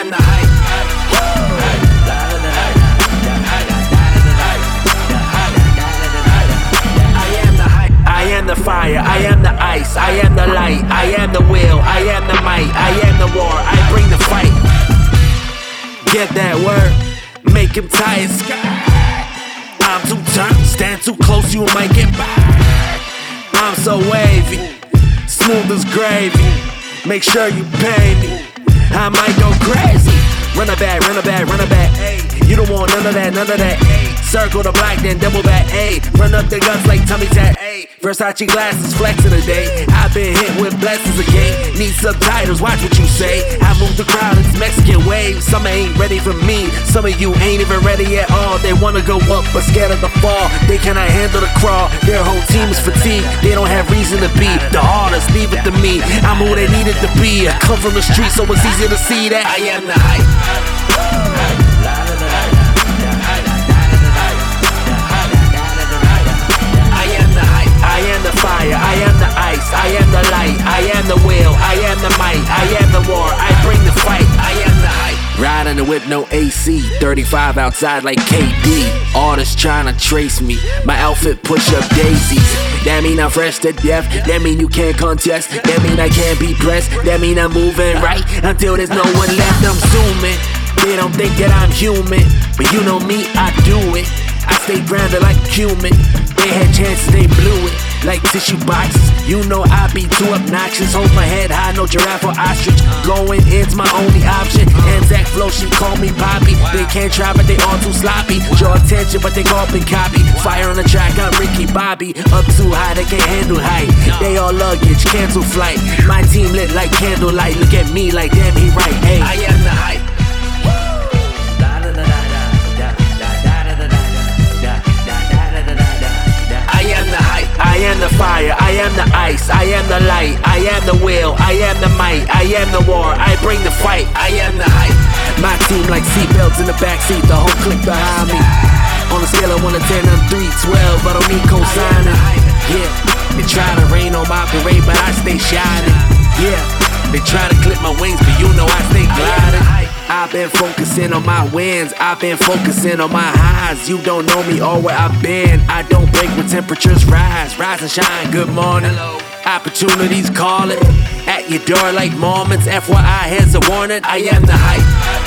am the hype. I am the fire, I am the ice, I am the light, I am the will, I am the might, I am the war, I bring the fight. Get that word, make him tired. I'm too turned, stand too close, you might get by. I'm so wavy, smooth as gravy. Make sure you pay me, I might go crazy. Run it back, run it back, run it back. You don't want none of that, none of that. Circle the block, then double back. Run up the guts like tummy tat. Versace glasses flexing today. I've been hit with blessings again. Need subtitles, watch what you say. I move the crowd, it's Mexican wave. Some ain't ready for me, some of you ain't even ready at all. They wanna go up but scared of the fall. They cannot handle the crawl, their whole team is fatigued. They don't have reason to be the hardest, leave it to me. I'm who they needed to be. I come from the street so it's easy to see that I am the hype. I am the fire, I am the ice, I am the light, I am the will, I am the might, I am the war, I bring the fight, I am the hype. Riding the whip, no AC, 35 outside like KD. Artists trying to trace me, my outfit push up daisies. That mean I'm fresh to death, that mean you can't contest. That mean I can't be pressed, that mean I'm moving right until there's no one left. I'm zooming, they don't think that I'm human, but you know me, I do it. I stay grounded like a human. They had chances, they blew it like tissue boxes. You know I be too obnoxious. Hold my head high, no giraffe or ostrich. Going in's my only option. Anzac flow, she call me Poppy. They can't try, but they all too sloppy. Draw attention, but they copy copy. Fire on the track, I'm Ricky Bobby. Up too high, they can't handle height. They all luggage, cancel flight. My team lit like candlelight. Look at me like damn, he right. Hey, I am the hype. I am the fire, I am the ice, I am the light, I am the will, I am the might, I am the war, I bring the fight, I am the hype. My team like seatbelts in the backseat, the whole clique behind me. On a scale of 1 to 10, I'm 312, but I don't need co-signing. Yeah, they try to rain on my parade, but I stay shining. Yeah, they try to clip my wings, but you know I stay gliding. I've been focusing on my wins, I've been focusing on my highs. You don't know me or where I've been. I don't break when temperatures rise. Rise and shine, good morning. Opportunities calling at your door like moments. FYI, here's a warning. I am the hype.